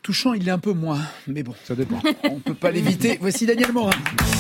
Touchant, il l'est un peu moins. Mais bon, ça dépend. On peut pas l'éviter. Voici Daniel Morin.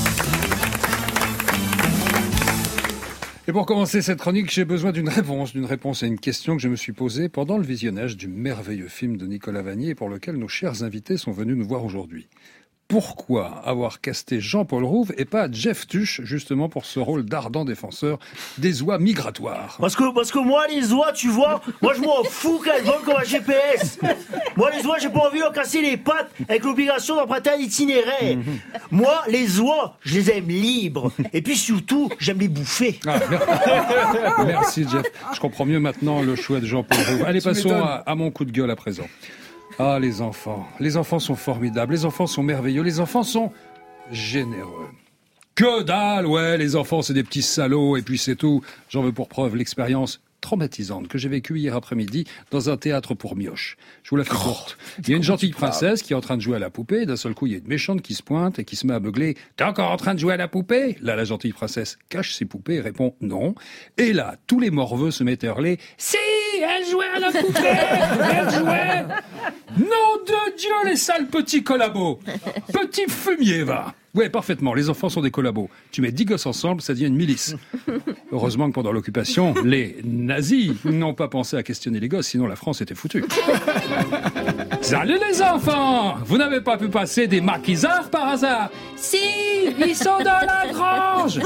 Et pour commencer cette chronique, j'ai besoin d'une réponse à une question que je me suis posée pendant le visionnage du merveilleux film de Nicolas Vanier pour lequel nos chers invités sont venus nous voir aujourd'hui. Pourquoi avoir casté Jean-Paul Rouve et pas Jeff Tuch, justement pour ce rôle d'ardent défenseur des oies migratoires? Parce que moi, les oies, tu vois, moi je m'en fous qu'elles volent comme un GPS. Moi, les oies, j'ai pas envie de leur casser les pattes avec l'obligation d'emprunter un itinéraire. Moi, les oies, je les aime libres. Et puis surtout, j'aime les bouffer. Merci Jeff. Je comprends mieux maintenant le choix de Jean-Paul Rouve. Allez, passons à mon coup de gueule à présent. Ah, les enfants sont formidables, les enfants sont merveilleux, les enfants sont généreux. Que dalle, ouais, les enfants c'est des petits salauds et puis c'est tout. J'en veux pour preuve l'expérience traumatisante que j'ai vécue hier après-midi dans un théâtre pour mioches. Je vous la fais courte. Il y a une gentille princesse qui est en train de jouer à la poupée, d'un seul coup il y a une méchante qui se pointe et qui se met à beugler « T'es encore en train de jouer à la poupée ?» Là, la gentille princesse cache ses poupées et répond « Non ». Et là, tous les morveux se mettent à hurler « Si, elle jouait à la poupée, elle jouait !» Nom de Dieu, les sales petits collabos. Petit fumier, va. Ouais, parfaitement, les enfants sont des collabos. Tu mets 10 gosses ensemble, ça devient une milice. Heureusement que pendant l'occupation, les nazis n'ont pas pensé à questionner les gosses, sinon la France était foutue. Salut les enfants! Vous n'avez pas pu passer des maquisards par hasard? Si, ils sont dans la grange!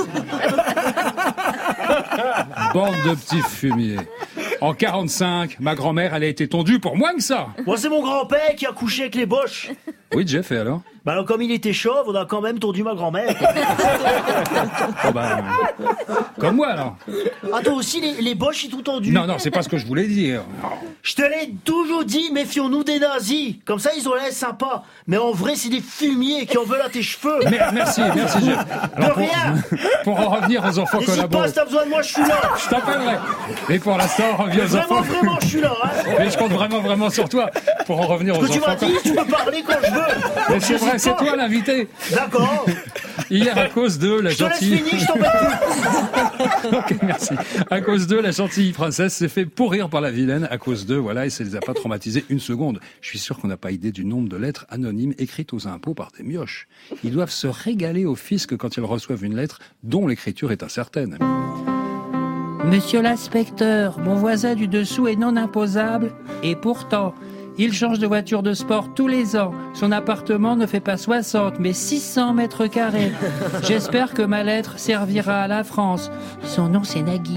Bande de petits fumiers. En 45, ma grand-mère, elle a été tondue pour moins que ça. Moi, c'est mon grand-père qui a couché avec les boches. Oui, Jeff, et alors? Bah alors, comme il était chauve, on a quand même tondu ma grand-mère. Oh ben, comme moi, alors. Ah, toi aussi, les boches, ils t'ont tendu? Non, c'est pas ce que je voulais dire. Je te l'ai toujours dit, méfions-nous des nazis. Comme ça, ils ont l'air sympas. Mais en vrai, c'est des fumiers qui en veulent à tes cheveux. Merci, Jeff. Alors, rien. Pour en revenir aux enfants collabos. N'hésite pas, si t'as besoin de moi, je suis là. Je t'appellerai. Et pour l'instant, on revient aux enfants. Vraiment, je suis là. Hein. Mais je compte vraiment sur toi pour en revenir aux enfants. Tu m'as dit, tu peux parler quand je veux. Mais c'est vrai, c'est toi l'invité. D'accord. Hier, à cause de la gentille... Je te laisse finir, je t'embête plus. Ok, merci. À cause d'eux, la gentille princesse s'est fait pourrir par la vilaine. À cause d'eux, voilà, et ça les a pas traumatisés une seconde. Je suis sûr qu'on n'a pas idée du nombre de lettres anonymes écrites aux impôts par des mioches. Ils doivent se régaler au fisc quand ils reçoivent une lettre dont l'écriture est incertaine. Monsieur l'inspecteur, mon voisin du dessous est non imposable et pourtant, il change de voiture de sport tous les ans. Son appartement ne fait pas 60 mais 600 mètres carrés. J'espère que ma lettre servira à la France. Son nom c'est Nagui.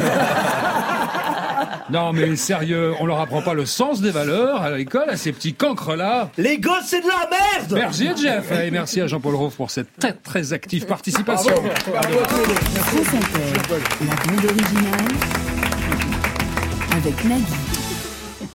Non mais sérieux, on leur apprend pas le sens des valeurs à l'école, à ces petits cancres-là. Les gosses, c'est de la merde. Merci Jeff et merci à Jean-Paul Rouve pour cette très active participation. Bravo. France Inter, la bande originale avec Nagui.